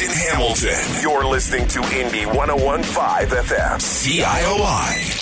in Hamilton. You're listening to Indie 101.5 FM, CIOI.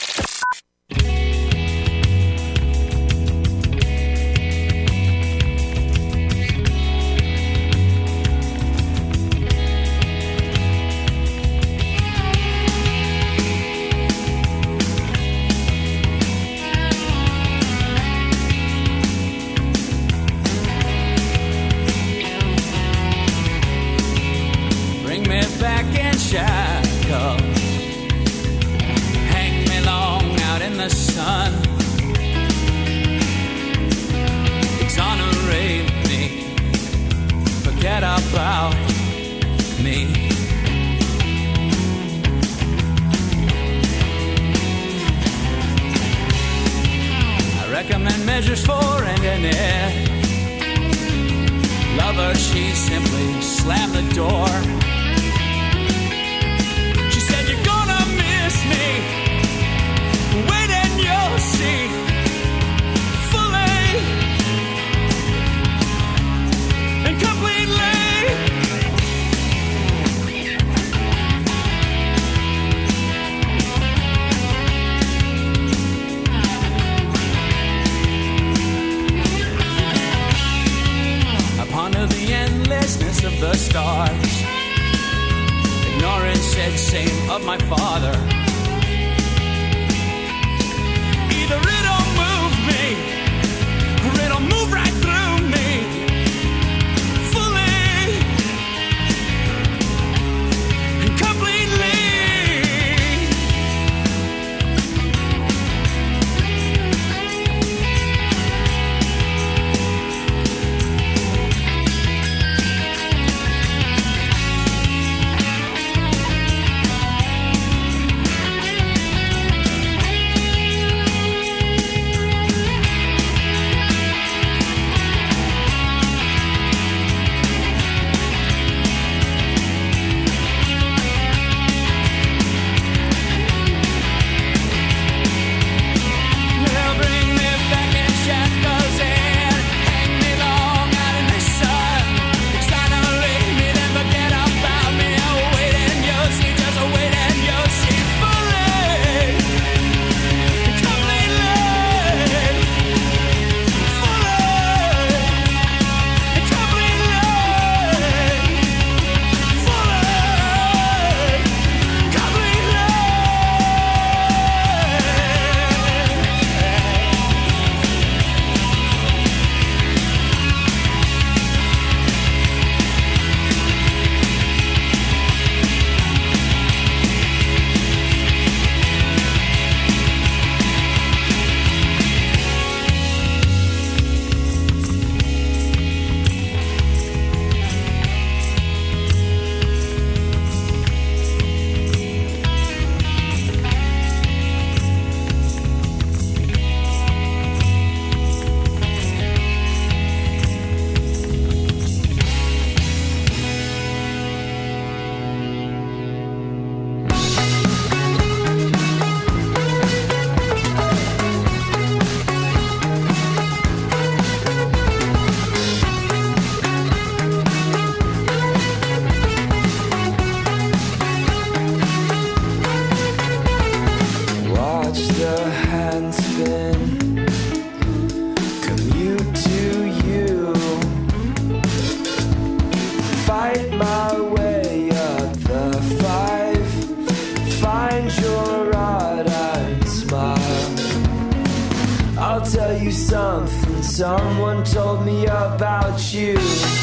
Someone told me about you.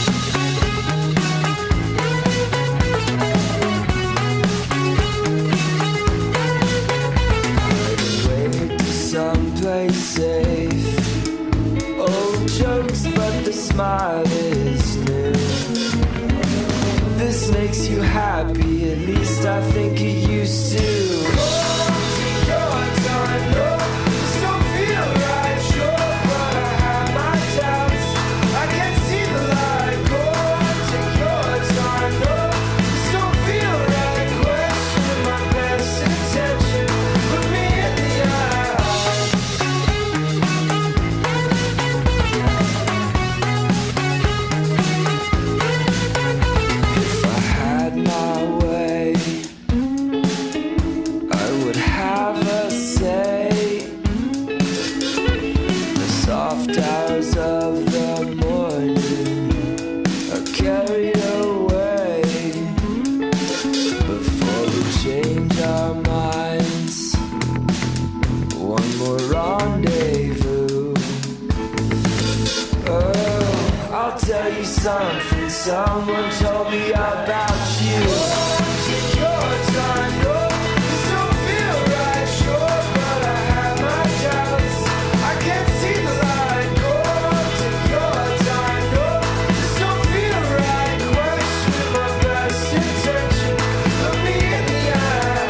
Wait to someplace safe. Old jokes, but the smile is new. This makes you happy, at least I think it used to. something. Someone told me about you. Take your time, no, this don't feel right, sure, but I have my doubts. I can't see the light. Go, take your time, no, this don't feel right. Question my best intention. Look me in the eye.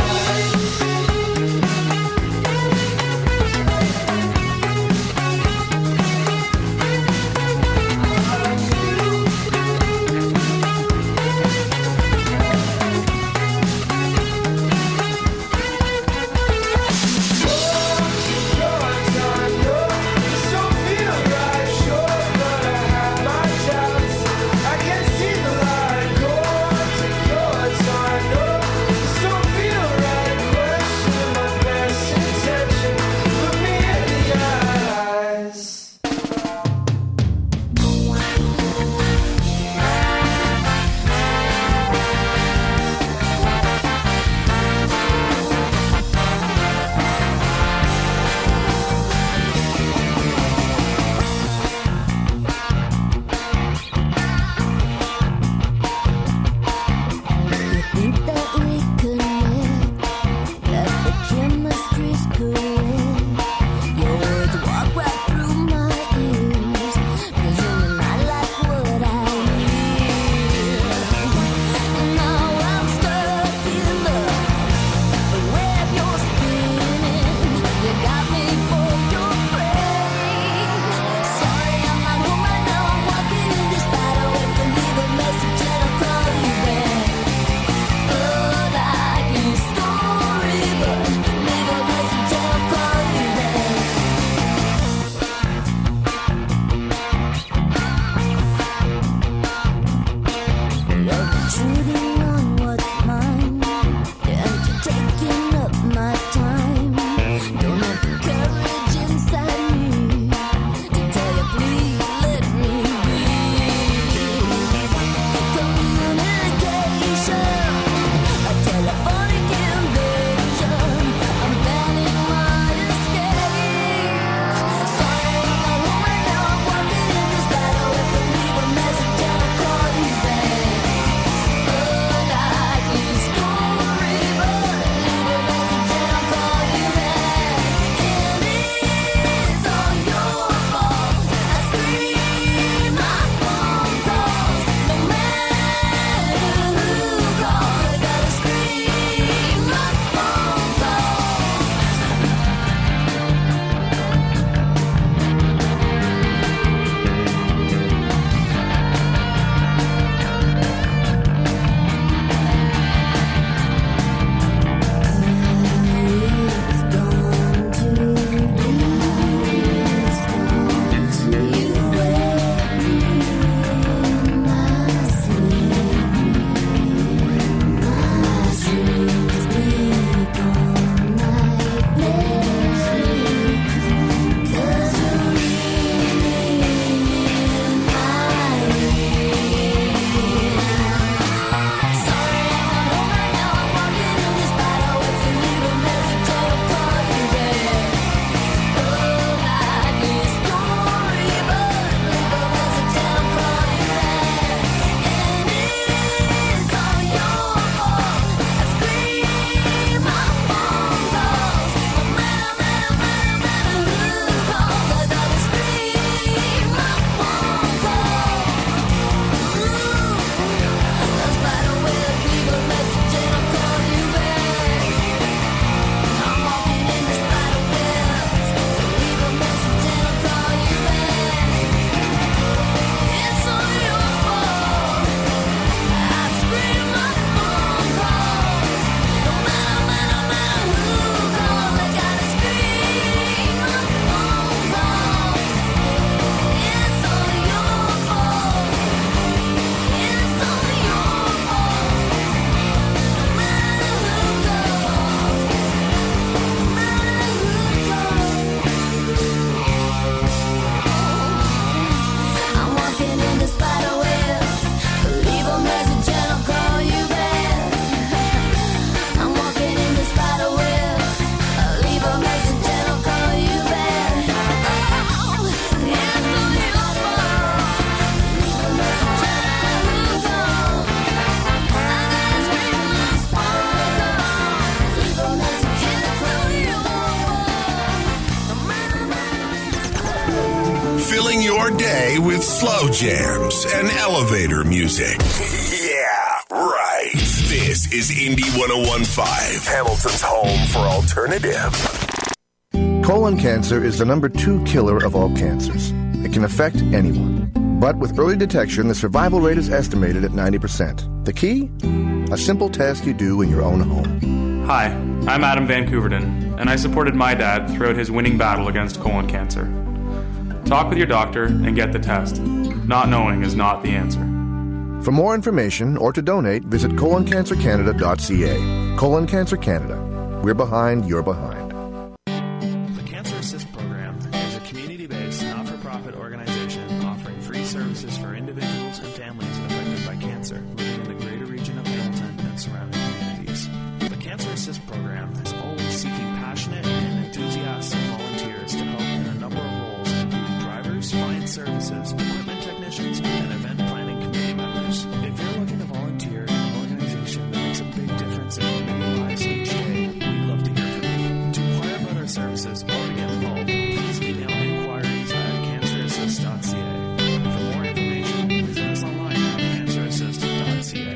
your day with slow jams and elevator music. Yeah, right. This is Indie 101.5, Hamilton's home for alternative. Colon cancer is the number 2 killer of all cancers. It can affect anyone. But with early detection, the survival rate is estimated at 90%. The key? A simple test you do in your own home. Hi, I'm Adam Van Couverden, and I supported my dad throughout his winning battle against colon cancer. Talk with your doctor and get the test. Not knowing is not the answer. For more information or to donate, visit coloncancercanada.ca. Colon Cancer Canada. We're behind, you're behind. The Cancer Assist Program is a community-based, not-for-profit organization offering free services for individuals and families affected by cancer living in the greater region of Hamilton and surrounding communities. The Cancer Assist Program is always seeking passionate and enthusiastic volunteers to help in a number of roles, including drivers, client services, equipment technicians, and event planning committee members. If you're looking to volunteer in an organization that makes a big difference in many lives each day, we'd love to hear from you. To inquire about our services or to get involved, please email inquiries at cancerassist.ca. For more information, visit us online at cancerassist.ca.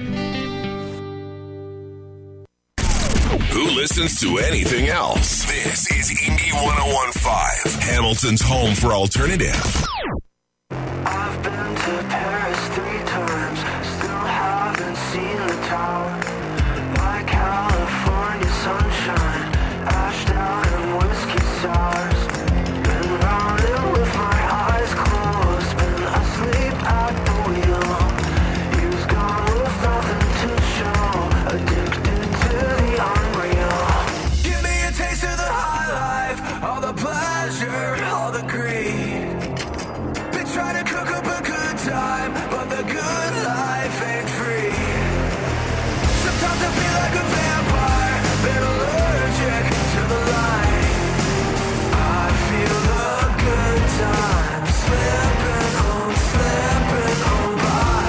Who listens to anything else? This is Indie 101.5, Hamilton's home for alternative. I've been to Paris 3 times, still haven't seen the tower. My California sunshine, ashed out and whiskey sours. Been running with my eyes closed, been asleep at the wheel. Years gone with nothing to show, addicted to the unreal. Give me a taste of the high life, all the pleasure, all the greed. Been trying to cook up a good time, but the good life ain't free. Sometimes I feel like a vampire, been allergic to the light. I feel the good time slipping on by.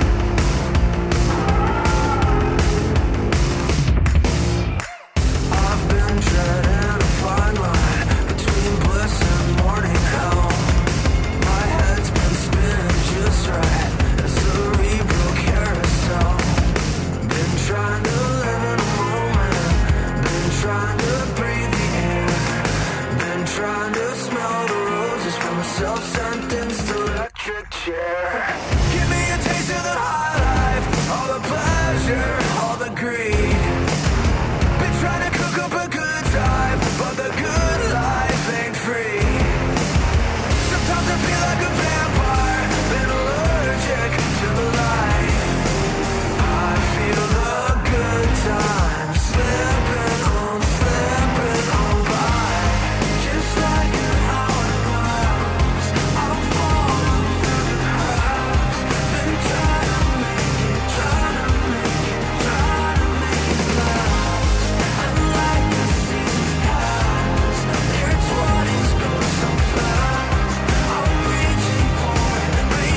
I've been treading a fine line between bliss and morning hell. My head's been spinning just right, a cerebral carousel. Been trying to live in a moment, been trying to breathe the air, been trying to smell the roses from a self-sentenced electric chair. Give me a taste of the high life, all the pleasure, all the greed. Been trying to cook up a good time, but the good life ain't free. Sometimes I feel like a vampire, been allergic to the light. I feel the good time slipping on by. Just like an hourglass, I'm falling through the cracks. Been trying to make it last. And like the seasons pass, their 20s go so fast. I'm reaching for it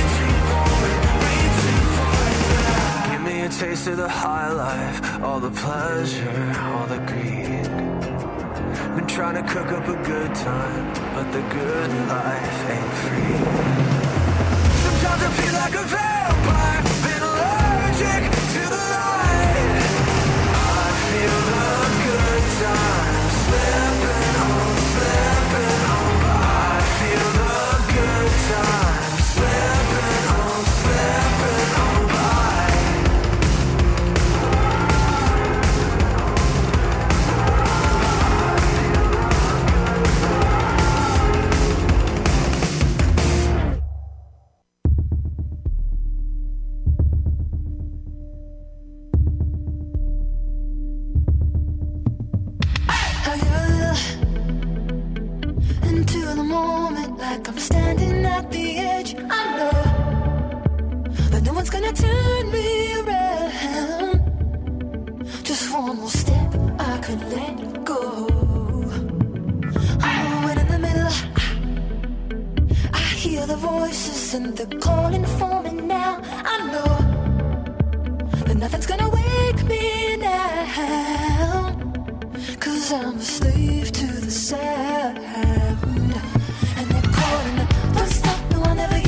back. Give me a taste of the high life, all the pleasure, all the greed. Been trying to cook up a good time, but the good life ain't free. Sometimes I feel like a vampire, been allergic to the light. I feel the good time slipping on by. I feel the good time slipping on by. Into the moment, like I'm standing at the edge. I know that no one's gonna turn me around. Just one more step, I could let go. Oh, and in the middle, I hear the voices and they're calling for me now. I know that nothing's gonna wake me now, 'cause I'm a slave to the sound. And they're calling, don't stop, no, I'll never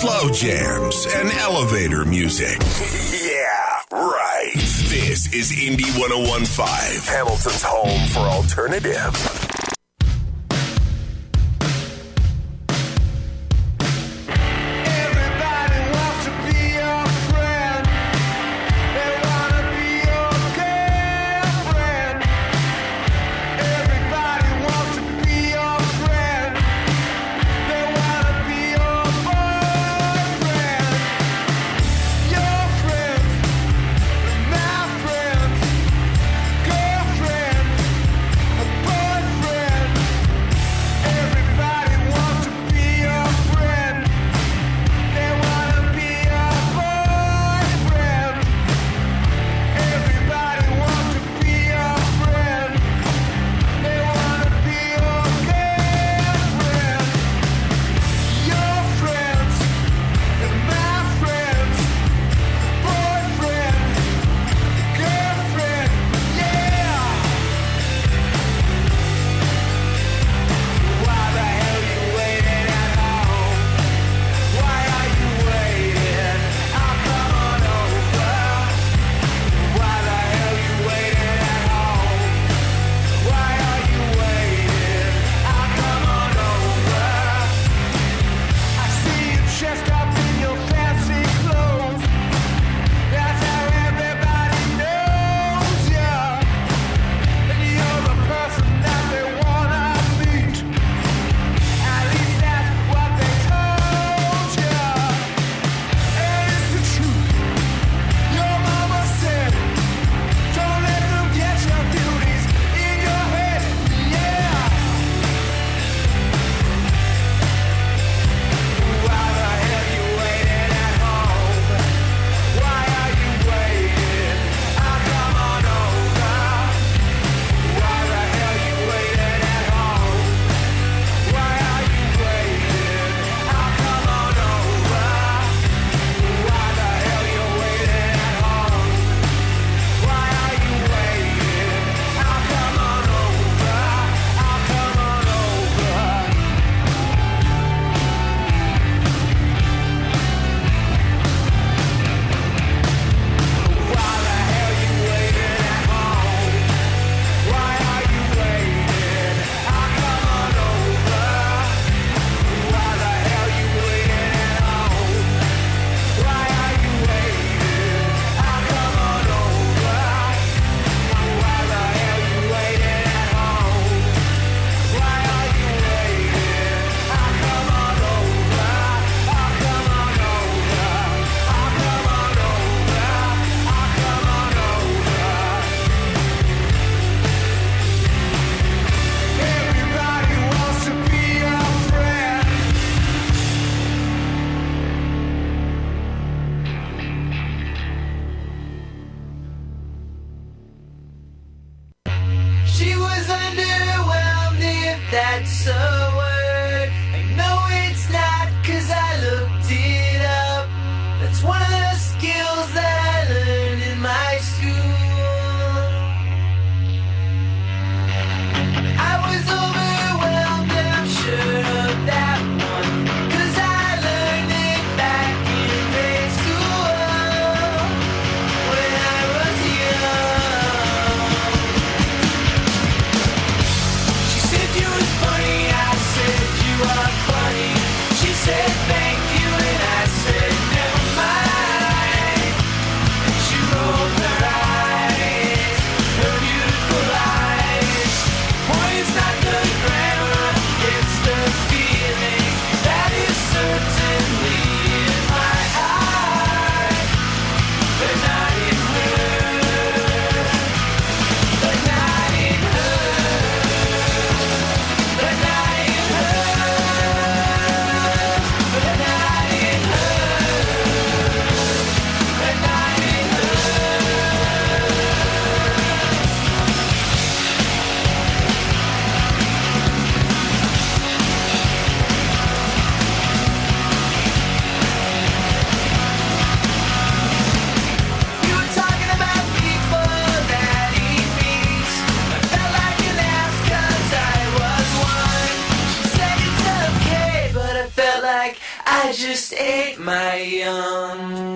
slow jams, and elevator music. Yeah, right. This is Indie 101.5, Hamilton's home for alternative. That's a word. I know it's not, 'cause I looked it up. That's one of the skills that I learned in my school. I was overwhelmed and I'm sure of that one, 'cause I learned it back in grade school when I was young. She said you was funny, I I just ate my young.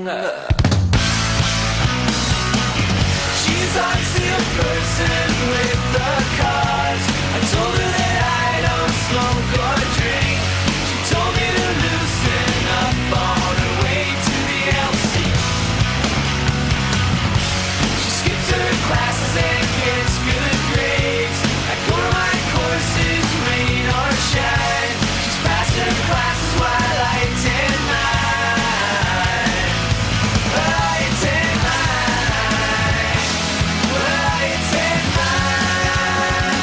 She's obviously a person with the cause. I told her that I don't smoke or drink. She told me to loosen up on her way to the LC. She skips her classes and gets good grades. I go to my courses, rain or shine. She's passing her classes while I attend mine. I attend mine. I attend mine.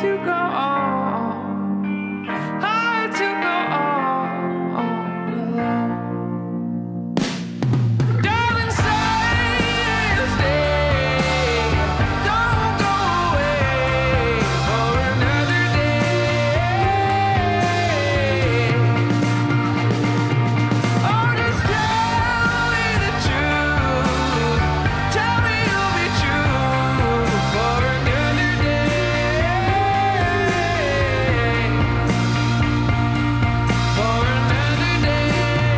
to go on. I had to go on alone. Darling, stay. Don't go away for another day. Oh, just tell me the truth. Tell me you'll be true for another day. For another day.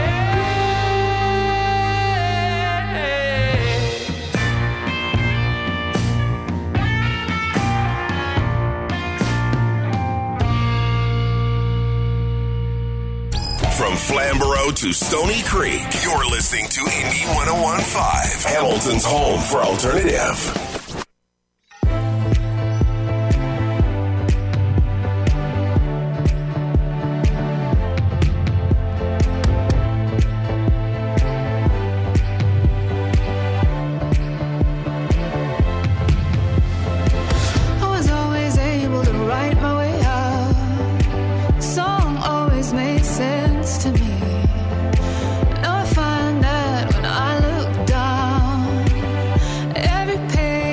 From Flamborough to Stony Creek, you're listening to Indie 101.5, Hamilton's home for alternative. I was always able to write my way out. Song always made sense to me. Now I find that when I look down, every page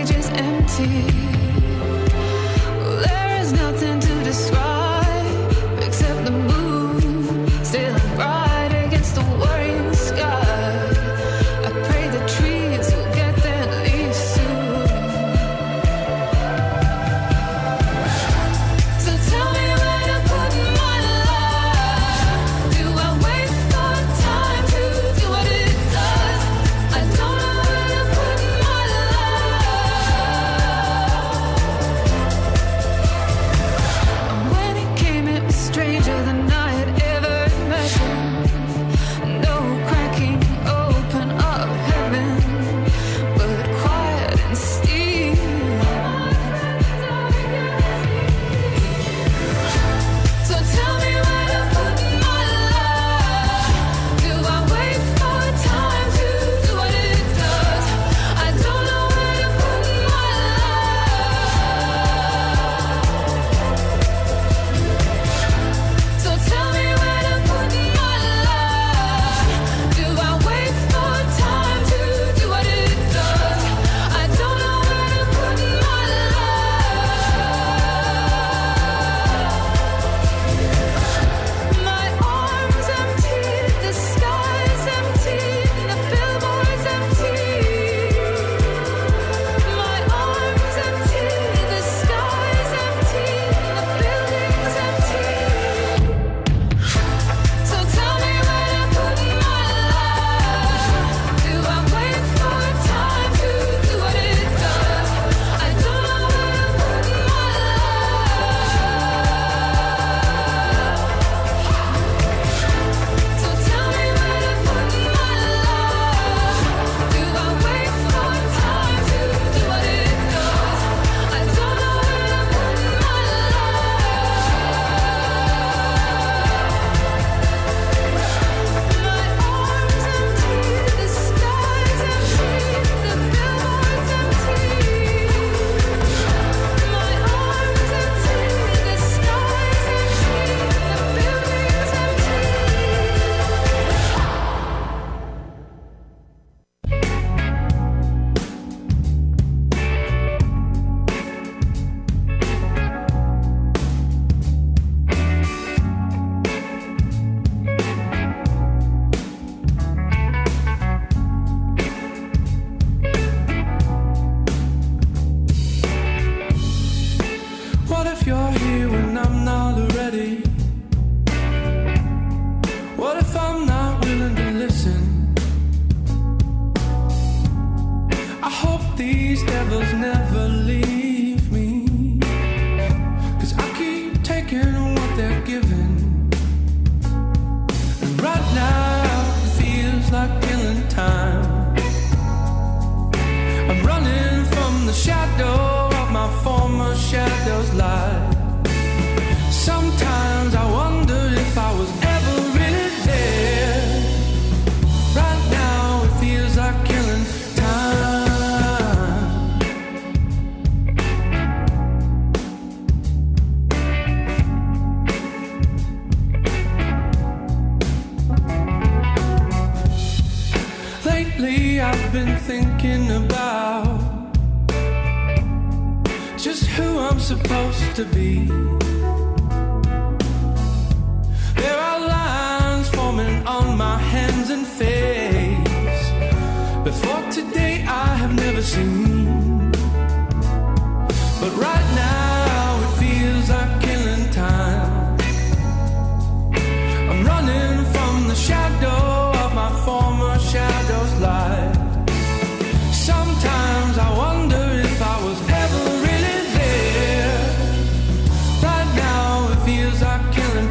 been thinking about just who I'm supposed to be. There are lines forming on my hands and face. Before today I have never seen. But right now it feels like killing time. I'm running from the shadow of my former shadow's light. Sometimes I wonder if I was ever really there. Right now it feels like killing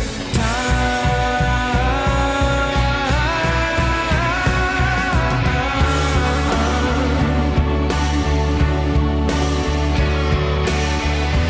time.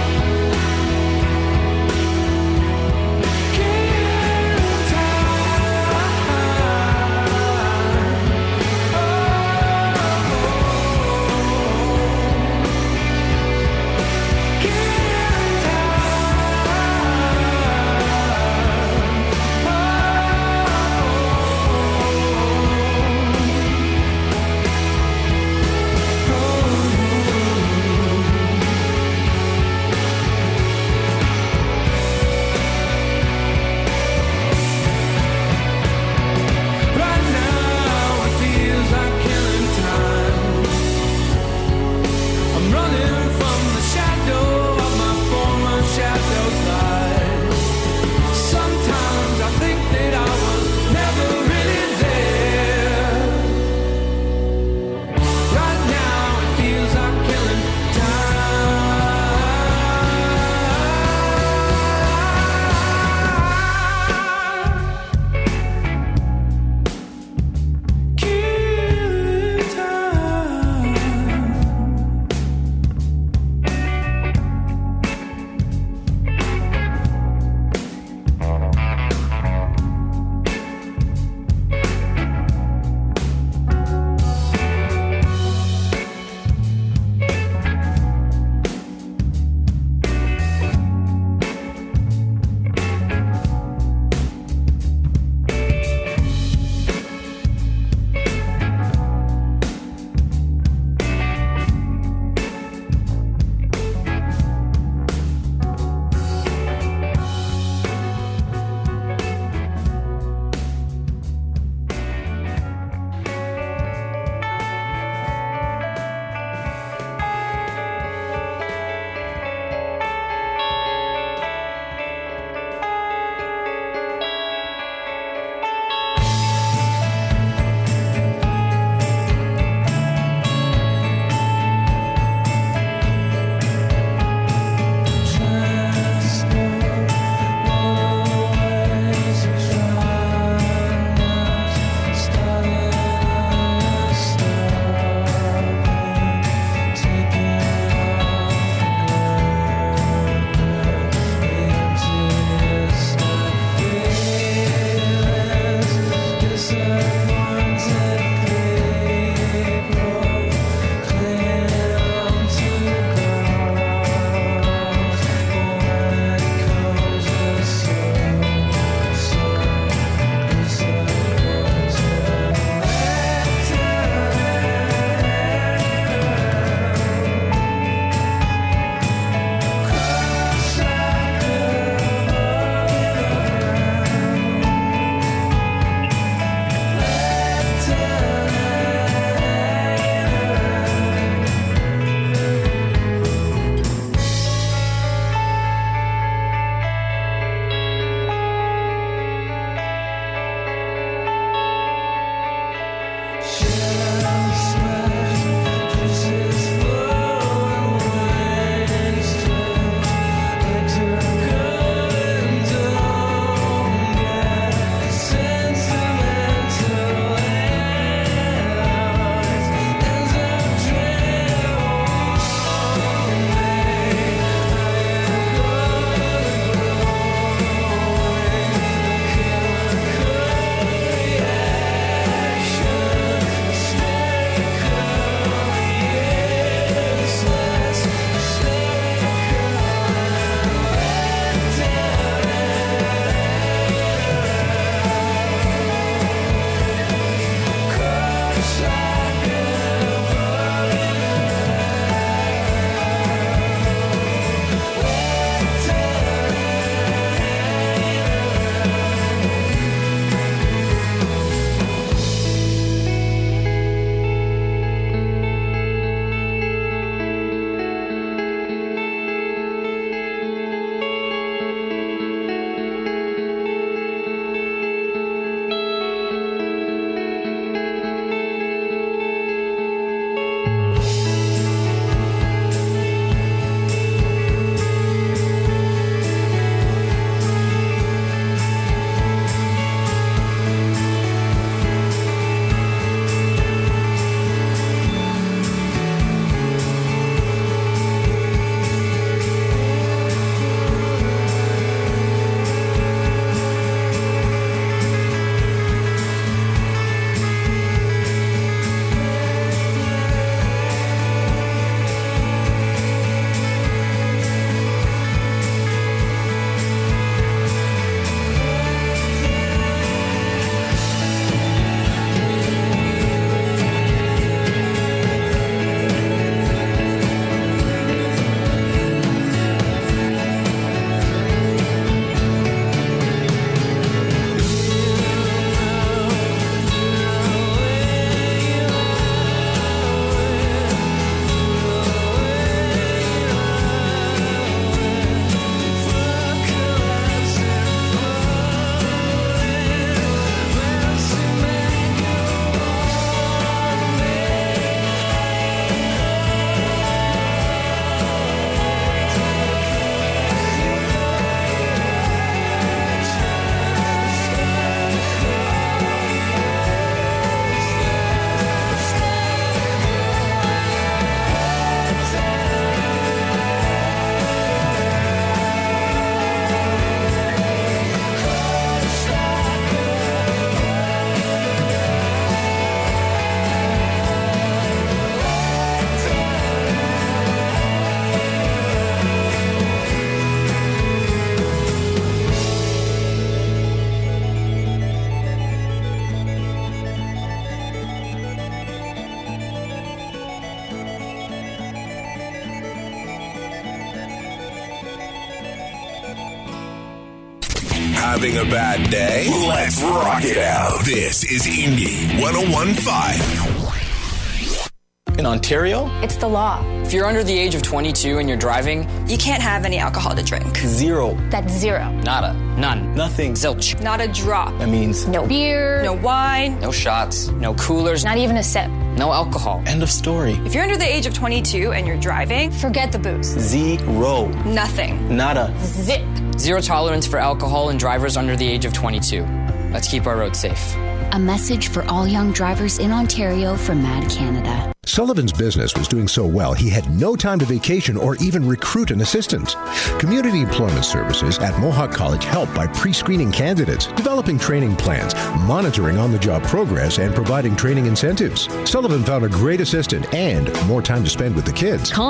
Having a bad day? Let's rock it out. This is Indie 101.5. In Ontario, it's the law. If you're under the age of 22 and you're driving, you can't have any alcohol to drink. Zero. That's zero. Nada. None. Nothing. Zilch. Not a drop. That means no beer, no wine, no shots, no coolers, not even a sip. No alcohol. End of story. If you're under the age of 22 and you're driving, forget the booze. Zero. Nothing. Nada. Zip. Zero tolerance for alcohol in drivers under the age of 22. Let's keep our roads safe. A message for all young drivers in Ontario from Mad Canada. Sullivan's business was doing so well, he had no time to vacation or even recruit an assistant. Community Employment Services at Mohawk College help by pre-screening candidates, developing training plans, monitoring on-the-job progress, and providing training incentives. Sullivan found a great assistant and more time to spend with the kids. Call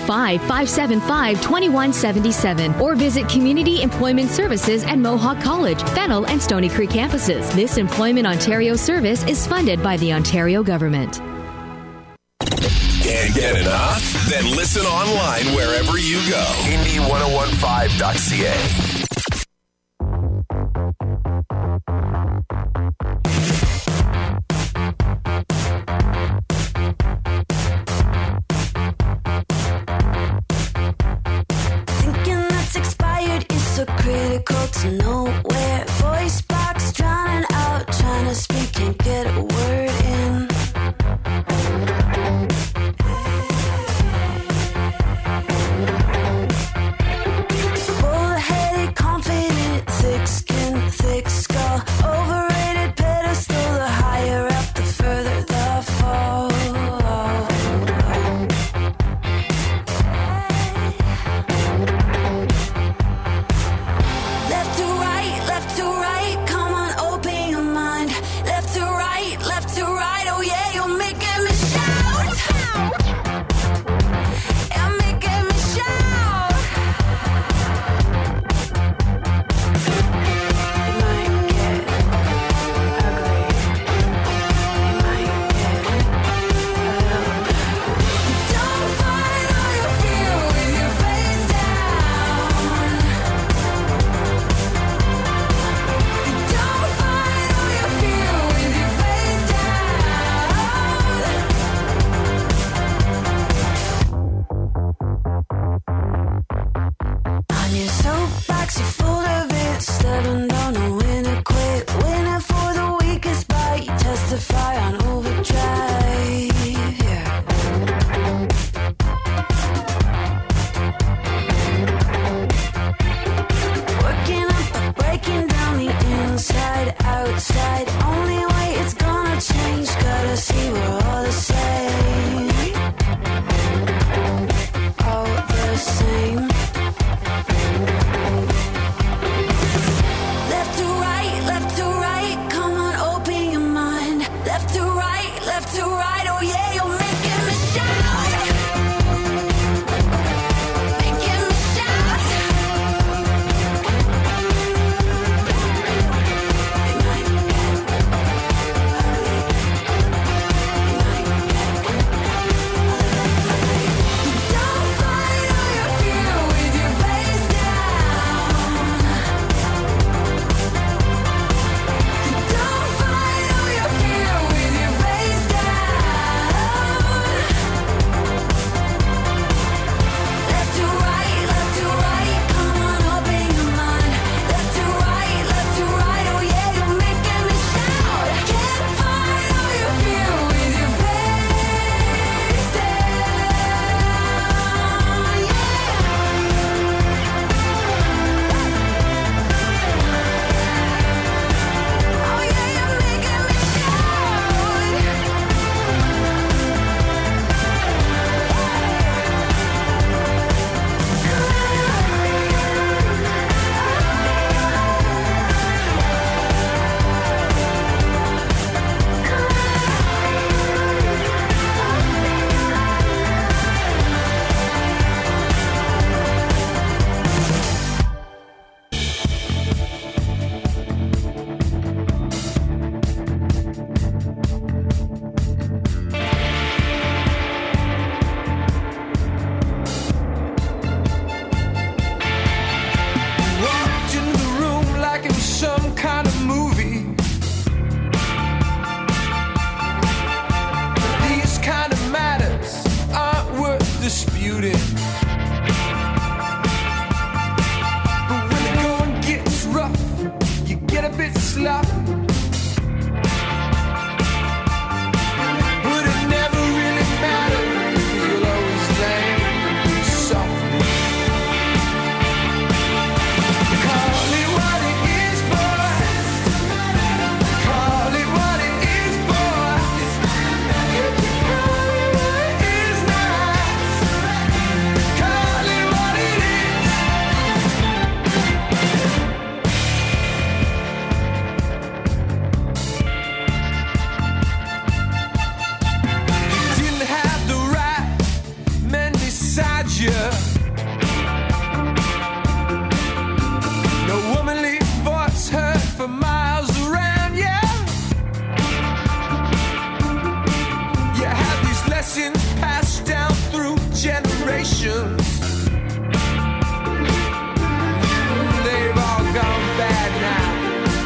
905-575-2177 or visit Community Employment Services at Mohawk College, Fennel, and Stony Creek campuses. This Employment Ontario service is funded by the Ontario government. Can't get enough? Then listen online wherever you go. Indie1015.ca. Thinking that's expired is so critical to nowhere. Voice box drowning out, trying to speak, can't get a word in. Bull-headed, confident, thick skin, thick skull. Overrated pedestal, the higher up, the further the fall. Left to right, come on, open your mind. Left to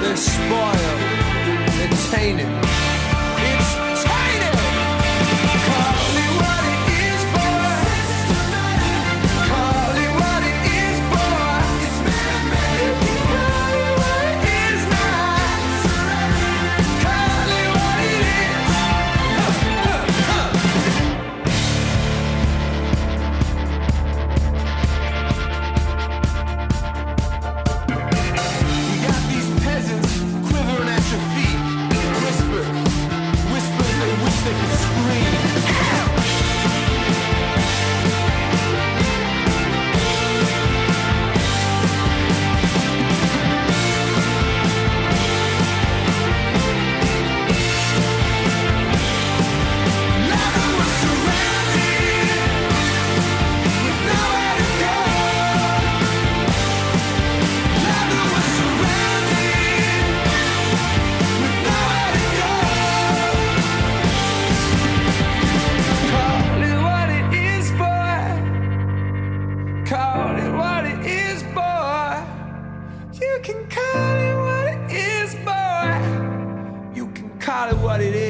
they're spoiled, they're tainted. It's tainted. Call it what it is, boy. Call it what it is, boy. It's you can call it what it is now. Call it what it is. You got these peasants quivering at your feet. Whispers, they wish they could scream. Now that we're surrounded with nowhere to go. Now that we're surrounded with nowhere to go. Call it what it is, boy. Call it what it is, boy. You can call it what it is, boy. You can call it what it is.